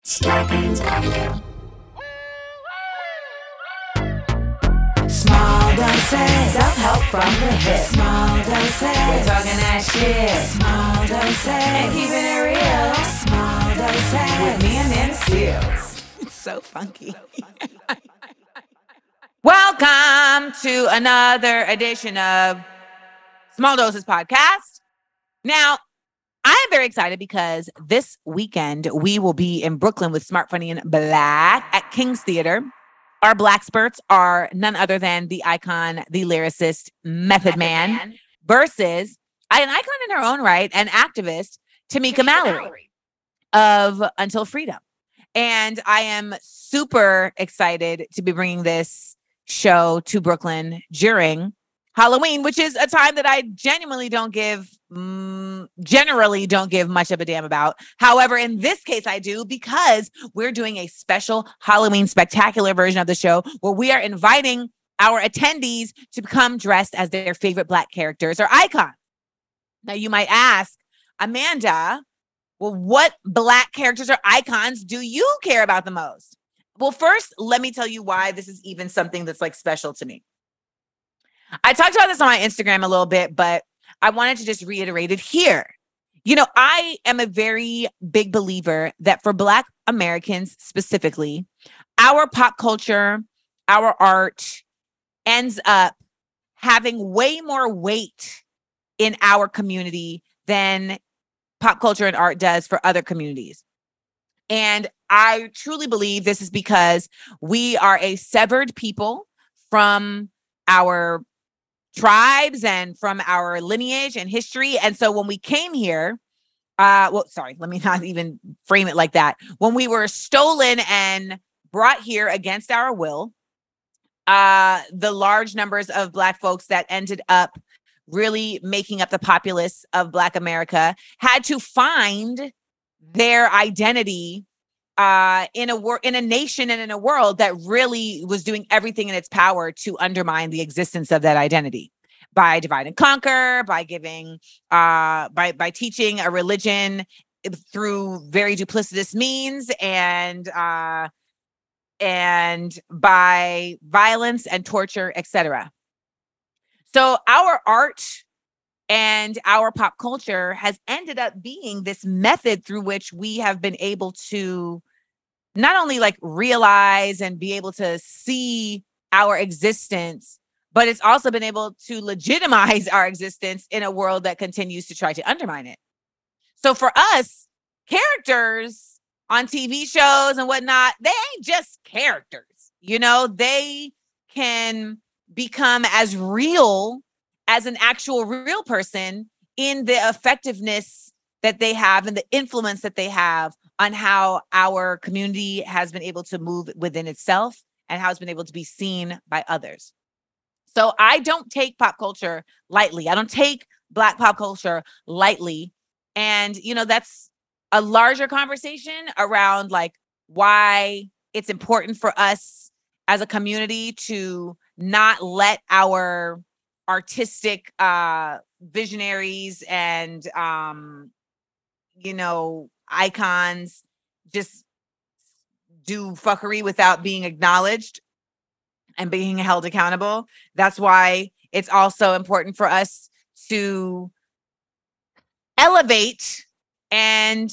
Scarpins Avenue. Small doses, self-help from the hip. Small doses, we're talking that shit. Small doses, and keeping it real. Small doses, with me and Nana Seals. It's so funky. Welcome to another edition of Small Doses Podcast. Now, I am very excited because this weekend we will be in Brooklyn with Smart, Funny, and Black at King's Theater. Our Black experts are none other than the icon, the lyricist, Method Man, versus an icon in her own right, an activist, Tamika Mallory of Until Freedom. And I am super excited to be bringing this show to Brooklyn during Halloween, which is a time that I generally don't give much of a damn about. However, in this case, I do, because we're doing a special Halloween spectacular version of the show where we are inviting our attendees to become dressed as their favorite Black characters or icons. Now, you might ask, Amanda, well, what Black characters or icons do you care about the most? Well, first, let me tell you why this is even something that's like special to me. I talked about this on my Instagram a little bit, but I wanted to just reiterate it here. You know, I am a very big believer that for Black Americans specifically, our pop culture, our art ends up having way more weight in our community than pop culture and art does for other communities. And I truly believe this is because we are a severed people from our tribes and from our lineage and history. And so when we came here, let me not even frame it like that. When we were stolen and brought here against our will, the large numbers of Black folks that ended up really making up the populace of Black America had to find their identity in a nation and in a world that really was doing everything in its power to undermine the existence of that identity by divide and conquer, by giving, by teaching a religion through very duplicitous means, and by violence and torture, etc. So our art and our pop culture has ended up being this method through which we have been able to not only like realize and be able to see our existence, but it's also been able to legitimize our existence in a world that continues to try to undermine it. So for us, characters on TV shows and whatnot, they ain't just characters. You know, they can become as real as an actual real person in the effectiveness that they have and the influence that they have on how our community has been able to move within itself and how it's been able to be seen by others. So I don't take pop culture lightly. I don't take Black pop culture lightly. And, you know, that's a larger conversation around like why it's important for us as a community to not let our artistic visionaries and icons just do fuckery without being acknowledged and being held accountable. That's why it's also important for us to elevate and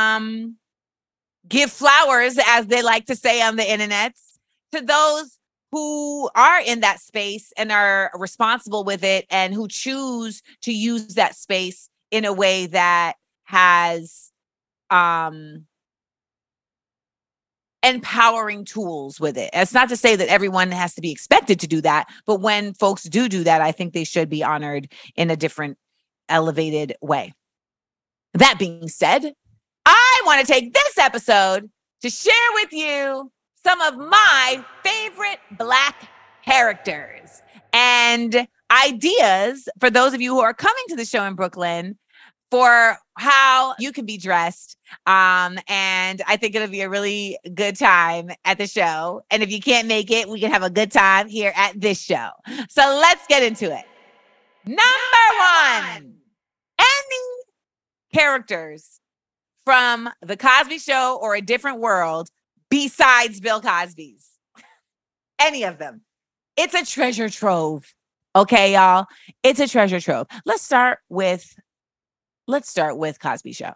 give flowers, as they like to say on the internet, to those who are in that space and are responsible with it and who choose to use that space in a way that has empowering tools with it. It's not to say that everyone has to be expected to do that, but when folks do that, I think they should be honored in a different, elevated way. That being said, I want to take this episode to share with you some of my favorite Black characters and ideas for those of you who are coming to the show in Brooklyn for how you can be dressed. And I think it'll be a really good time at the show. And if you can't make it, we can have a good time here at this show. So let's get into it. Number one, any characters from The Cosby Show or A Different World besides Bill Cosby's. Any of them. It's a treasure trove. Okay, y'all. It's a treasure trove. Let's start with Cosby Show.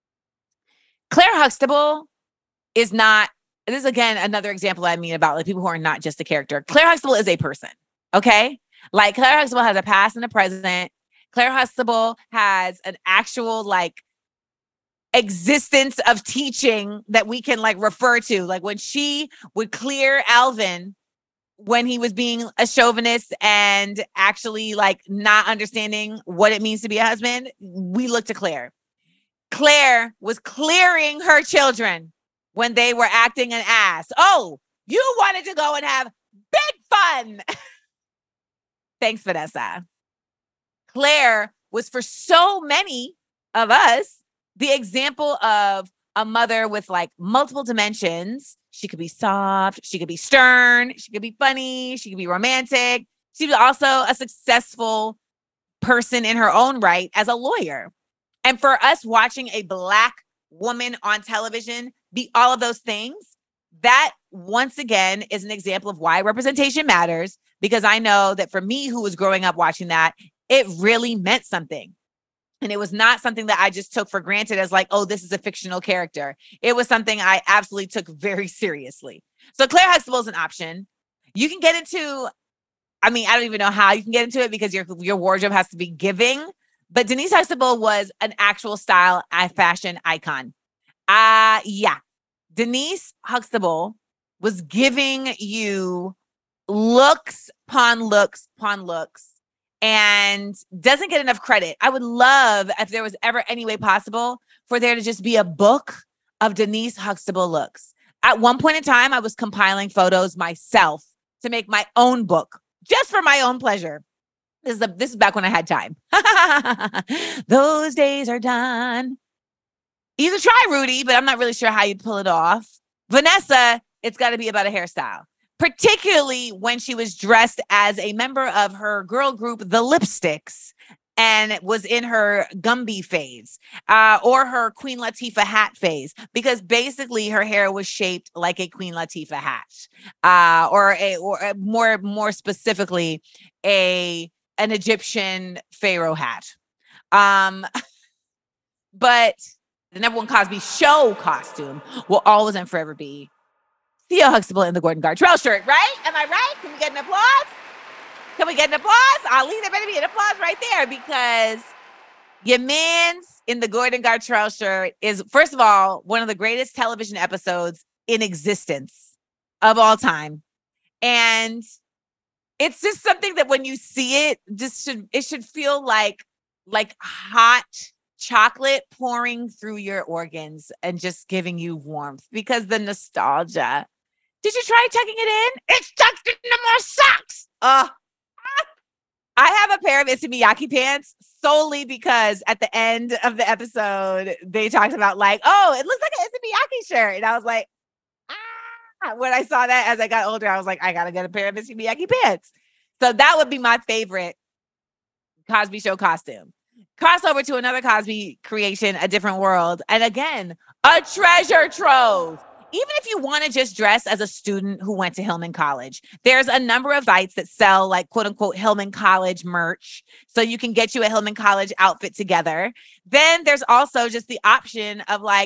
Claire Huxtable is not, this is again another example I mean about like people who are not just a character. Claire Huxtable is a person. Okay? Like Claire Huxtable has a past and a present. Claire Huxtable has an actual like existence of teaching that we can like refer to. Like when she would clear Alvin when he was being a chauvinist and actually like not understanding what it means to be a husband, we look to Claire. Claire was clearing her children when they were acting an ass. Oh, you wanted to go and have big fun. Thanks, Vanessa. Claire was for so many of us the example of a mother with like multiple dimensions. She could be soft, she could be stern, she could be funny, she could be romantic. She was also a successful person in her own right as a lawyer. And for us watching a Black woman on television be all of those things, that once again is an example of why representation matters, because I know that for me, who was growing up watching that, it really meant something. And it was not something that I just took for granted as like, oh, this is a fictional character. It was something I absolutely took very seriously. So Claire Huxtable is an option. You can get into, I mean, I don't even know how you can get into it because your wardrobe has to be giving. But Denise Huxtable was an actual style fashion icon. Yeah. Denise Huxtable was giving you looks upon looks upon looks, and doesn't get enough credit. I would love, if there was ever any way possible, for there to just be a book of Denise Huxtable looks. At one point in time, I was compiling photos myself to make my own book, just for my own pleasure. This is back when I had time. Those days are done. Either try, Rudy, but I'm not really sure how you'd pull it off. Vanessa, it's got to be about a hairstyle. Particularly when she was dressed as a member of her girl group, The Lipsticks, and was in her Gumby phase, or her Queen Latifah hat phase, because basically her hair was shaped like a Queen Latifah hat, or more specifically, an Egyptian pharaoh hat. But the number one Cosby Show costume will always and forever be Theo Huxtable in the Gordon Gartrell shirt, right? Am I right? Can we get an applause? Can we get an applause? Ali, there better be an applause right there, because your man's in the Gordon Gartrell shirt is, first of all, one of the greatest television episodes in existence of all time. And it's just something that when you see it, it should feel like hot chocolate pouring through your organs and just giving you warmth, because the nostalgia. Did you try tucking it in? It's tucked into more socks. I have a pair of Issey Miyake pants solely because at the end of the episode, they talked about like, oh, it looks like an Issey Miyake shirt. And I was like, when I saw that as I got older, I was like, I got to get a pair of Issey Miyake pants. So that would be my favorite Cosby Show costume. Crossover to another Cosby creation, A Different World. And again, a treasure trove. Even if you want to just dress as a student who went to Hillman College, there's a number of sites that sell like quote unquote Hillman College merch. So you can get you a Hillman College outfit together. Then there's also just the option of like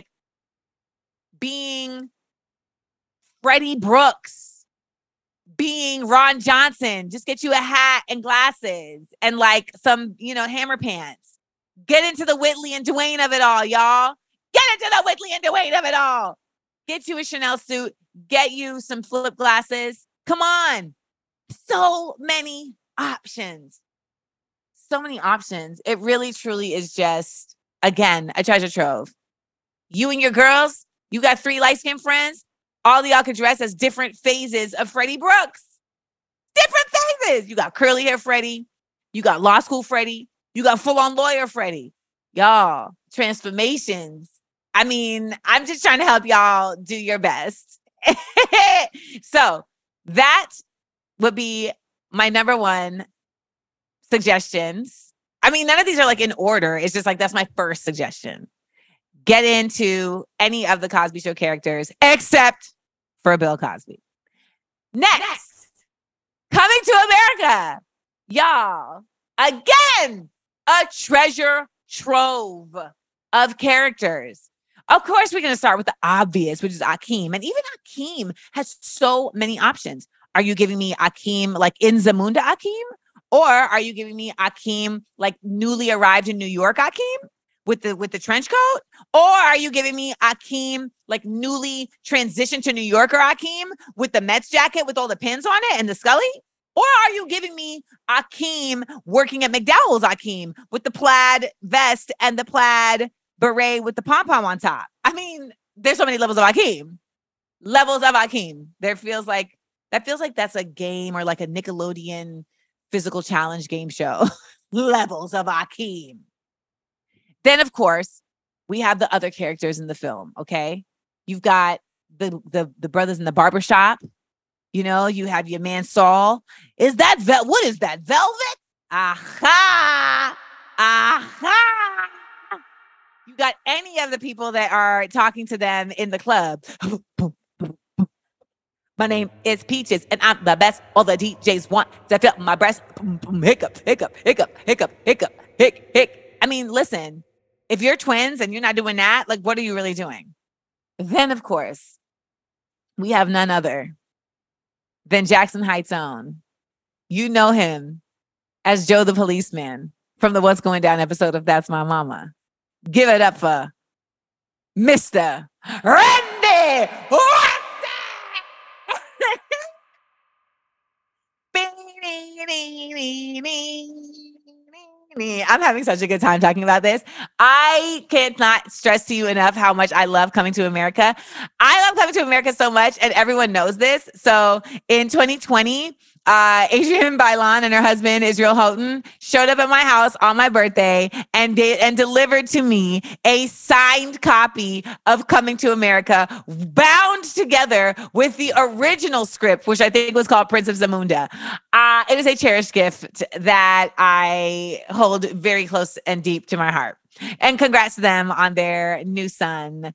being Freddie Brooks, being Ron Johnson. Just get you a hat and glasses and like some, hammer pants. Get into the Whitley and Dwayne of it all, y'all. Get into the Whitley and Dwayne of it all. Get you a Chanel suit. Get you some flip glasses. Come on. So many options. So many options. It really, truly is just, again, a treasure trove. You and your girls, you got 3 light-skinned friends. All of y'all could dress as different phases of Freddie Brooks. Different phases. You got curly hair Freddie. You got law school Freddie. You got full-on lawyer Freddie. Y'all, transformations. I mean, I'm just trying to help y'all do your best. So that would be my number one suggestions. I mean, none of these are like in order. It's just like, that's my first suggestion. get into any of the Cosby Show characters except for Bill Cosby. Next, coming to America, y'all, again, a treasure trove of characters. Of course, we're going to start with the obvious, which is Akeem. And even Akeem has so many options. Are you giving me Akeem like in Zamunda Akeem? Or are you giving me Akeem like newly arrived in New York Akeem with the trench coat? Or are you giving me Akeem like newly transitioned to New Yorker Akeem with the Mets jacket with all the pins on it and the Scully? Or are you giving me Akeem working at McDowell's Akeem with the plaid vest and the plaid beret with the pom-pom on top? I mean, there's so many levels of Akeem. Levels of Akeem. That feels like that's a game or like a Nickelodeon physical challenge game show. Levels of Akeem. Then, of course, we have the other characters in the film, okay? You've got the brothers in the barbershop. You know, you have your man Saul. What is that, velvet? Aha! Aha! You got any of the people that are talking to them in the club. My name is Peaches, and I'm the best. All the DJs want to feel my breast. Hiccup, hiccup, hiccup, hiccup, hiccup, hic, hic. I mean, listen, if you're twins and you're not doing that, like, what are you really doing? Then, of course, we have none other than Jackson Heights' own. You know him as Joe the policeman from the What's Going Down episode of That's My Mama. Give it up for Mr. Randy Watson! I'm having such a good time talking about this. I cannot stress to you enough how much I love Coming to America. I love Coming to America so much, and everyone knows this. So in 2020, Adrienne Bailon and her husband, Israel Houghton, showed up at my house on my birthday and delivered to me a signed copy of Coming to America, bound together with the original script, which I think was called Prince of Zamunda. It is a cherished gift that I hold very close and deep to my heart. And congrats to them on their new son.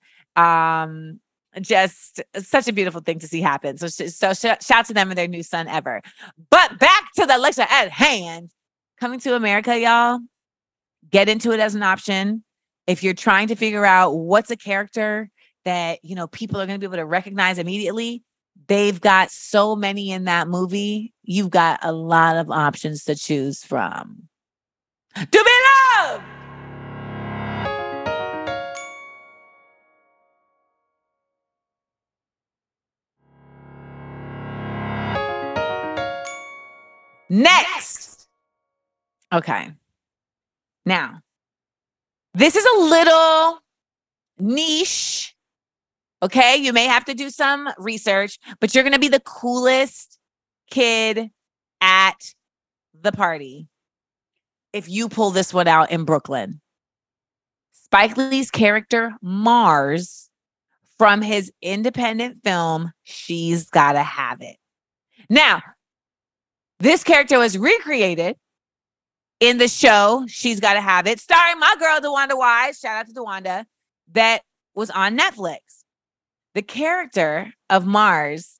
Just such a beautiful thing to see happen. So shout to them and their new son ever. But back to the lecture at hand. Coming to America, y'all. Get into it as an option. If you're trying to figure out what's a character that, you know, people are going to be able to recognize immediately, they've got so many in that movie. You've got a lot of options to choose from. To be loved! Next. Okay. Now, this is a little niche. Okay. You may have to do some research, but you're going to be the coolest kid at the party if you pull this one out in Brooklyn. Spike Lee's character, Mars, from his independent film, She's Gotta Have It. Now, this character was recreated in the show She's Gotta Have It, starring my girl, DeWanda Wise. Shout out to DeWanda. That was on Netflix. The character of Mars,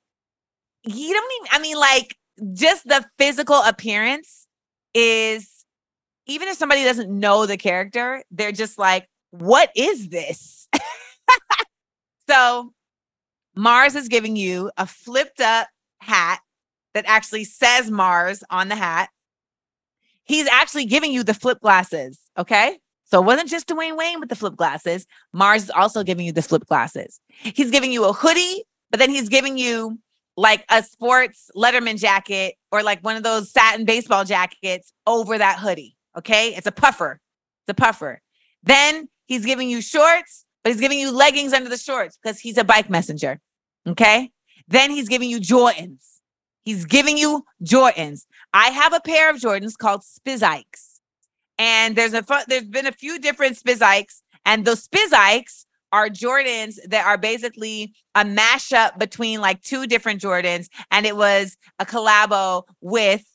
just the physical appearance is, even if somebody doesn't know the character, they're just like, what is this? So Mars is giving you a flipped up hat that actually says Mars on the hat. He's actually giving you the flip glasses, okay? So it wasn't just Dwayne Wayne with the flip glasses. Mars is also giving you the flip glasses. He's giving you a hoodie, but then he's giving you like a sports Letterman jacket or like one of those satin baseball jackets over that hoodie, okay? It's a puffer. Then he's giving you shorts, but he's giving you leggings under the shorts because he's a bike messenger, okay? Then he's giving you Jordans. I have a pair of Jordans called Spizikes. And there's been a few different Spizikes. And those Spizikes are Jordans that are basically a mashup between like two different Jordans. And it was a collabo with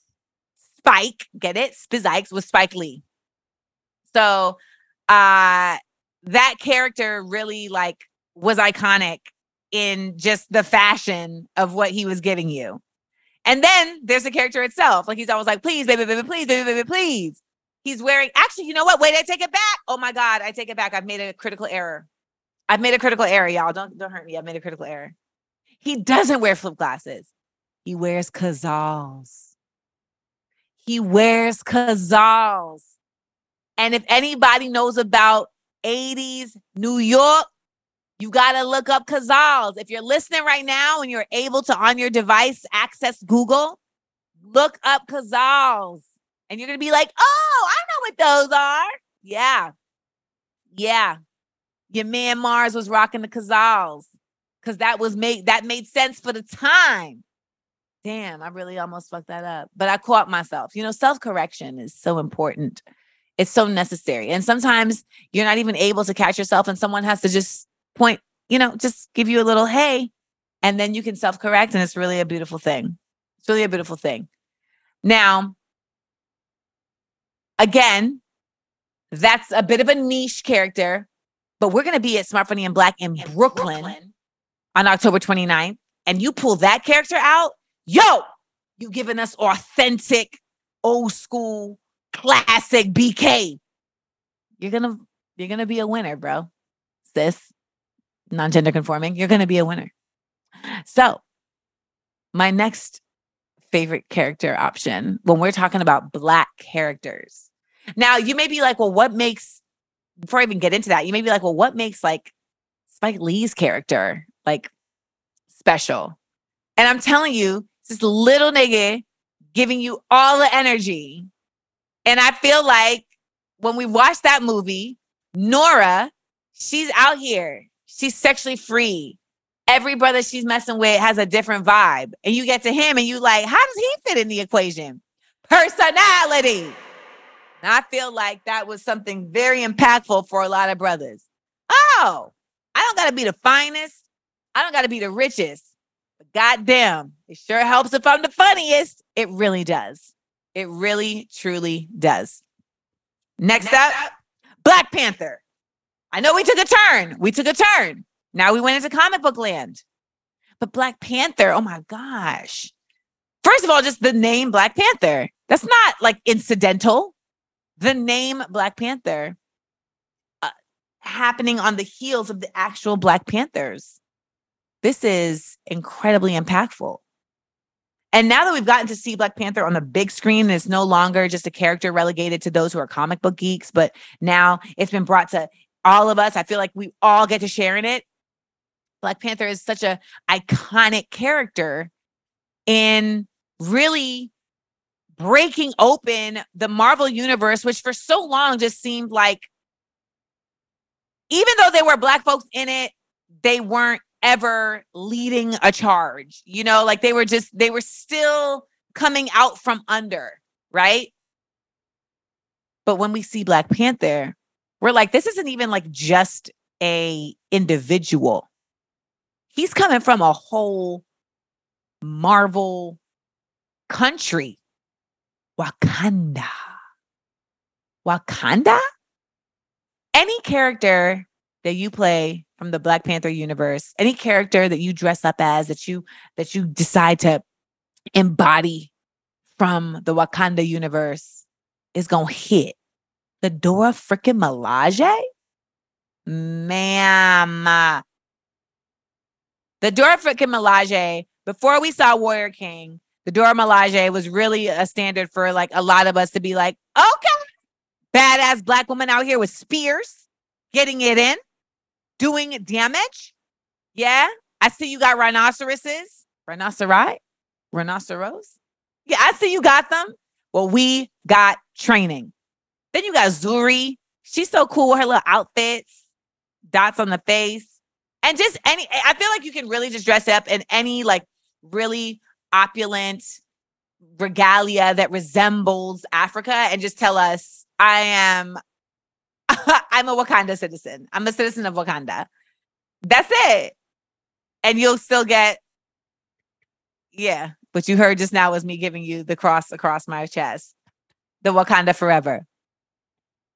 Spike. Get it? Spizikes with Spike Lee. So that character really like was iconic in just the fashion of what he was giving you. And then there's the character itself. Like he's always like, please, baby, baby, please, baby, baby, please. He's wearing, actually, you know what? Wait, I take it back. Oh my God, I take it back. I've made a critical error. Y'all. Don't hurt me. I've made a critical error. He doesn't wear flip glasses. He wears Cazals. And if anybody knows about 80s New York, you got to look up Cazals. If you're listening right now and you're able to, on your device, access Google, look up Cazals. And you're going to be like, oh, I know what those are. Yeah. Your man Mars was rocking the Cazals because that made sense for the time. Damn, I really almost fucked that up. But I caught myself. You know, self-correction is so important. It's so necessary. And sometimes you're not even able to catch yourself and someone has to just point, you know, just give you a little, hey, and then you can self-correct. And it's really a beautiful thing. It's really a beautiful thing. Now, again, that's a bit of a niche character, but we're going to be at Smart, Funny, and Black in Brooklyn on October 29th. And you pull that character out, yo, you giving us authentic, old school, classic BK. You're gonna be a winner, bro. Sis, non-gender conforming, you're gonna be a winner. So my next favorite character option when we're talking about Black characters. Now you may be like, well, before I even get into that, you may be like, well, what makes like Spike Lee's character like special? And I'm telling you, this little nigga giving you all the energy. And I feel like when we watch that movie, Nora, she's out here. She's sexually free. Every brother she's messing with has a different vibe. And you get to him and you like, how does he fit in the equation? Personality. And I feel like that was something very impactful for a lot of brothers. Oh, I don't got to be the finest. I don't got to be the richest. But goddamn, it sure helps if I'm the funniest. It really does. It really, truly does. Next up, Black Panther. I know we took a turn. Now we went into comic book land. But Black Panther, oh my gosh. First of all, just the name Black Panther. That's not like incidental. The name Black Panther happening on the heels of the actual Black Panthers. This is incredibly impactful. And now that we've gotten to see Black Panther on the big screen, it's no longer just a character relegated to those who are comic book geeks, but now it's been brought to all of us. I feel like we all get to share in it. Black Panther is such an iconic character in really breaking open the Marvel universe, which for so long just seemed like, even though there were Black folks in it, they weren't ever leading a charge, you know, like they were still coming out from under, right? But when we see Black Panther, we're like, this isn't even like just a individual. He's coming from a whole Marvel country. Wakanda. Any character that you play from the Black Panther universe, any character that you dress up as, that you decide to embody from the Wakanda universe is going to hit. The Dora freaking Milaje? Ma'am. The Dora freaking Milaje, before we saw Warrior King, the Dora Milaje was really a standard for like a lot of us to be like, okay, badass Black woman out here with spears, getting it in, doing damage. Yeah. I see you got rhinoceroses. Rhinoceros. Yeah, I see you got them. Well, we got training. Then you got Zuri. She's so cool with her little outfits, dots on the face. And just I feel like you can really just dress up in any like really opulent regalia that resembles Africa and just tell us, I'm a Wakanda citizen. I'm a citizen of Wakanda. That's it. And you'll still get, yeah, what you heard just now was me giving you the cross across my chest. The Wakanda forever.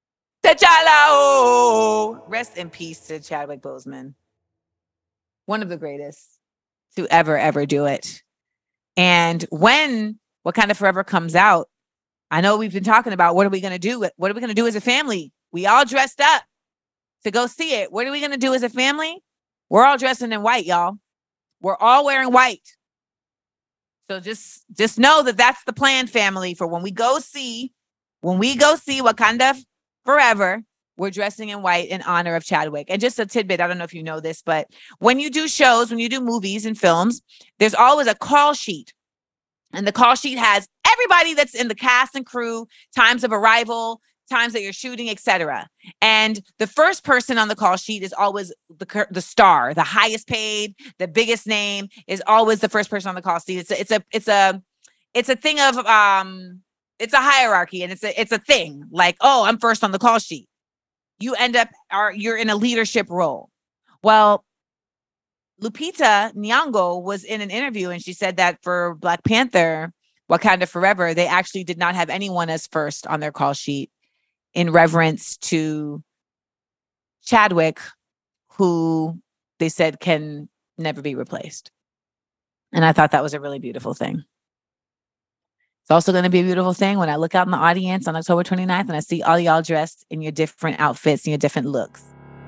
T'Challa. Oh, rest in peace to Chadwick Boseman. One of the greatest to ever do it. And when Wakanda Forever comes out, I know we've been talking about what are we going to do? What are we going to do as a family? We all dressed up to go see it. What are we going to do as a family? We're all dressing in white, y'all. We're all wearing white. So just know that that's the plan, family, for when we go see Wakanda Forever, we're dressing in white in honor of Chadwick. And just a tidbit, I don't know if you know this, but when you do shows, when you do movies and films, there's always a call sheet. And the call sheet has everybody that's in the cast and crew, times of arrival, times that you're shooting, etc. And the first person on the call sheet is always the star, the highest paid, the biggest name is always the first person on the call sheet. It's a thing of it's a hierarchy, and it's a thing like, oh, I'm first on the call sheet. You end up you're in a leadership role. Well, Lupita Nyong'o was in an interview and she said that for Black Panther, Wakanda Forever, they actually did not have anyone as first on their call sheet in reverence to Chadwick, who they said can never be replaced. And I thought that was a really beautiful thing. It's also going to be a beautiful thing when I look out in the audience on October 29th and I see all y'all dressed in your different outfits and your different looks.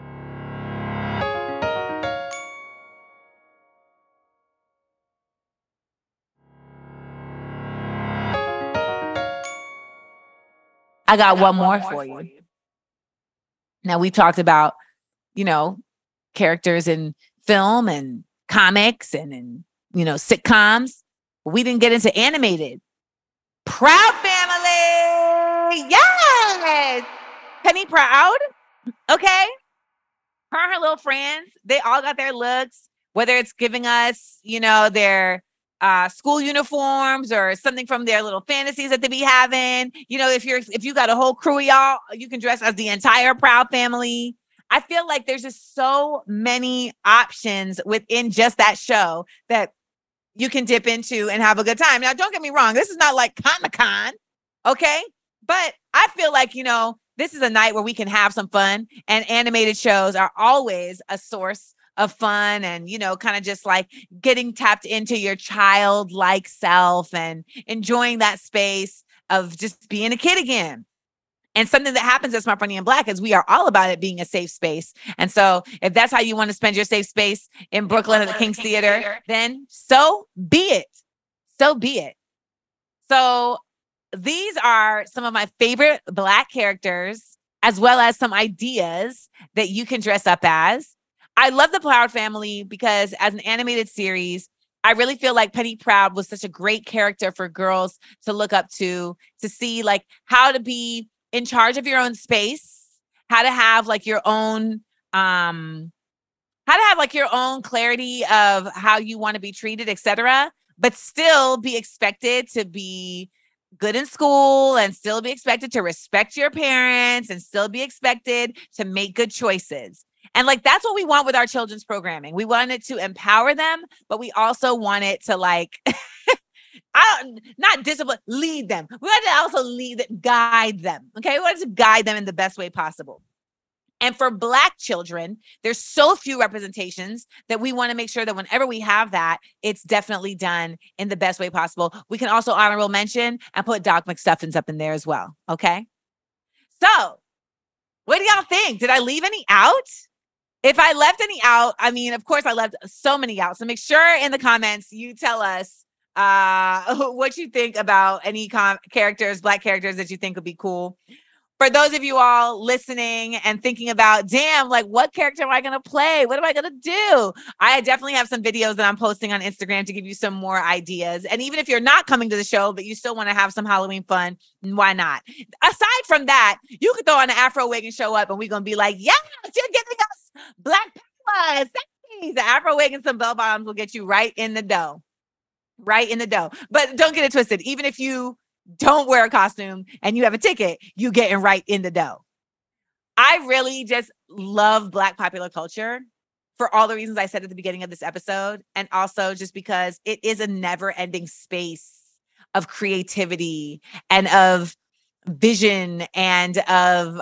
I got one more for you. Now, we talked about, characters in film and comics and in, sitcoms. But we didn't get into animated. Proud Family. Yes. Penny Proud. Okay. Her and her little friends, they all got their looks, whether it's giving us, their school uniforms or something from their little fantasies that they be having. If you got a whole crew of y'all, you can dress as the entire Proud Family. I feel like there's just so many options within just that show that you can dip into and have a good time. Now, don't get me wrong. This is not like Comic-Con, okay? But I feel like, this is a night where we can have some fun, and animated shows are always a source of fun and, kind of just like getting tapped into your childlike self and enjoying that space of just being a kid again. And something that happens at Smart Funny and Black is we are all about it being a safe space. And so if that's how you want to spend your safe space in Brooklyn at the King's Theater, then so be it. So be it. So these are some of my favorite Black characters, as well as some ideas that you can dress up as. I love the Proud Family because as an animated series, I really feel like Penny Proud was such a great character for girls to look up to see like how to be in charge of your own space, how to have like your own, clarity of how you want to be treated, etc., but still be expected to be good in school and still be expected to respect your parents and still be expected to make good choices. And like, that's what we want with our children's programming. We want it to empower them, but we also want it to like, not discipline, lead them. We want to also guide them. Okay. We want to guide them in the best way possible. And for Black children, there's so few representations that we want to make sure that whenever we have that, it's definitely done in the best way possible. We can also honorable mention and put Doc McStuffins up in there as well. Okay. So what do y'all think? Did I leave any out? If I left any out, I mean, of course I left so many out. So make sure in the comments you tell us what you think about any characters, Black characters that you think would be cool. For those of you all listening and thinking about, damn, like what character am I going to play? What am I going to do? I definitely have some videos that I'm posting on Instagram to give you some more ideas. And even if you're not coming to the show, but you still want to have some Halloween fun, why not? Aside from that, you could throw on an Afro wig and show up and we're going to be like, yeah, you're giving us Black power. The Afro wig and some bell bottoms will get you right in the dough. Right in the dough. But don't get it twisted. Even if you don't wear a costume and you have a ticket, you getting right in the dough. I really just love Black popular culture for all the reasons I said at the beginning of this episode. And also just because it is a never ending space of creativity and of vision and of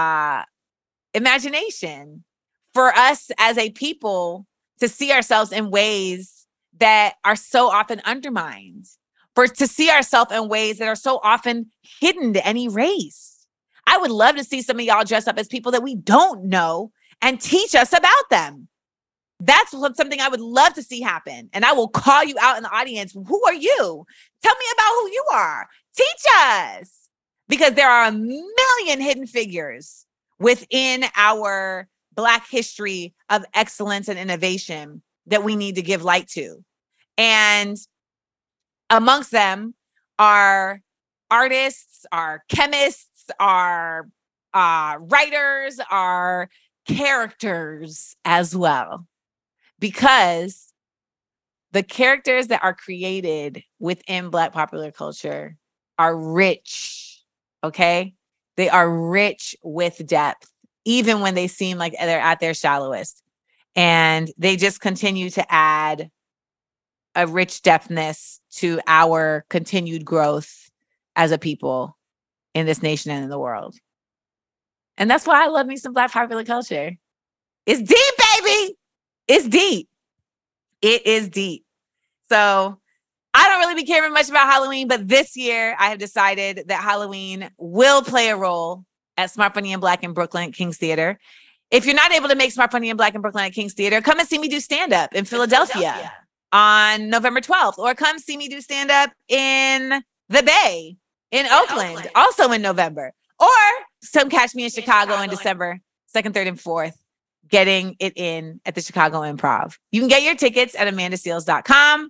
imagination for us as a people to see ourselves in ways that are so often undermined, to see ourselves in ways that are so often hidden and erased. I would love to see some of y'all dress up as people that we don't know and teach us about them. That's something I would love to see happen. And I will call you out in the audience. Who are you? Tell me about who you are. Teach us. Because there are a million hidden figures within our Black history of excellence and innovation that we need to give light to. And amongst them are artists, are chemists, are writers, are characters as well. Because the characters that are created within Black popular culture are rich, okay? They are rich with depth, even when they seem like they're at their shallowest. And they just continue to add a rich depthness to our continued growth as a people in this nation and in the world. And that's why I love me some Black popular culture. It's deep, baby. It's deep. It is deep. So I don't really be caring much about Halloween, but this year I have decided that Halloween will play a role at Smart Funny and Black in Brooklyn at King's Theater. If you're not able to make Smart Funny and Black in Brooklyn at King's Theater, come and see me do stand-up in Philadelphia on November 12th, or come see me do stand-up in the Bay in Oakland, also in November, or some catch me in Chicago in December 2nd, 3rd, and 4th, getting it in at the Chicago Improv. You can get your tickets at amandaseals.com.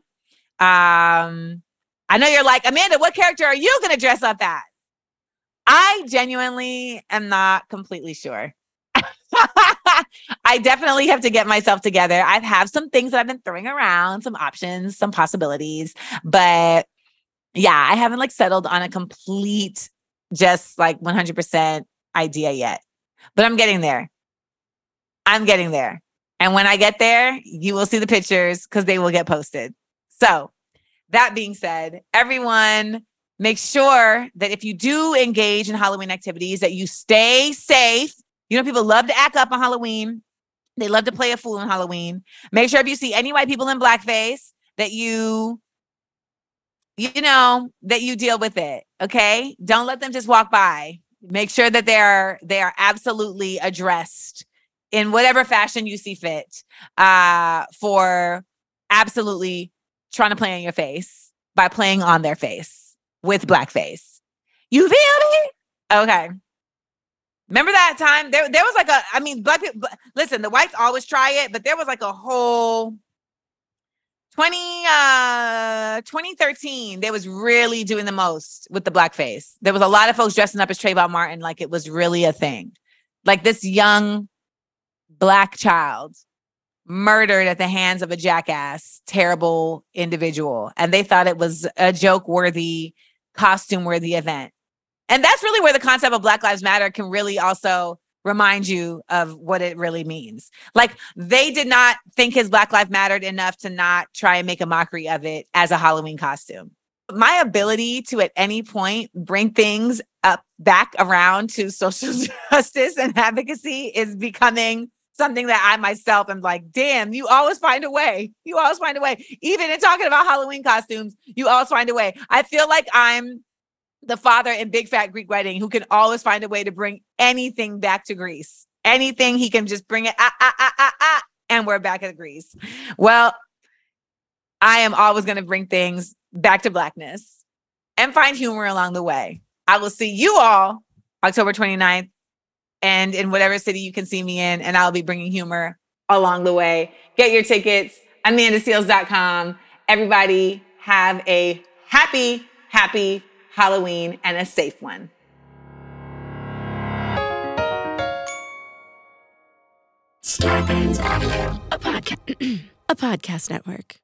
I know you're like, Amanda, what character are you going to dress up as? I genuinely am not completely sure. I definitely have to get myself together. I have some things that I've been throwing around, some options, some possibilities, but yeah, I haven't like settled on a complete, just like 100% idea yet, but I'm getting there. I'm getting there. And when I get there, you will see the pictures because they will get posted. So that being said, everyone, make sure that if you do engage in Halloween activities, that you stay safe. You know, people love to act up on Halloween. They love to play a fool on Halloween. Make sure if you see any white people in blackface that you deal with it. Okay. Don't let them just walk by. Make sure that they are absolutely addressed in whatever fashion you see fit, for absolutely trying to play on your face by playing on their face with blackface. You feel me? Okay. Remember that time? There was like black people, listen, the whites always try it, but there was like a whole 2013, they was really doing the most with the blackface. There was a lot of folks dressing up as Trayvon Martin like it was really a thing. Like this young Black child murdered at the hands of a jackass, terrible individual. And they thought it was a joke-worthy, costume-worthy event. And that's really where the concept of Black Lives Matter can really also remind you of what it really means. Like, they did not think his Black Life mattered enough to not try and make a mockery of it as a Halloween costume. My ability to at any point bring things back around to social justice and advocacy is becoming something that I myself am like, damn, you always find a way. You always find a way. Even in talking about Halloween costumes, you always find a way. I feel like I'm the father in Big Fat Greek Wedding who can always find a way to bring anything back to Greece. Anything, he can just bring it, and we're back at Greece. Well, I am always going to bring things back to Blackness and find humor along the way. I will see you all October 29th and in whatever city you can see me in, and I'll be bringing humor along the way. Get your tickets, amandaseals.com. Everybody have a happy Halloween and a safe one. Star Bands Audio, a podcast network.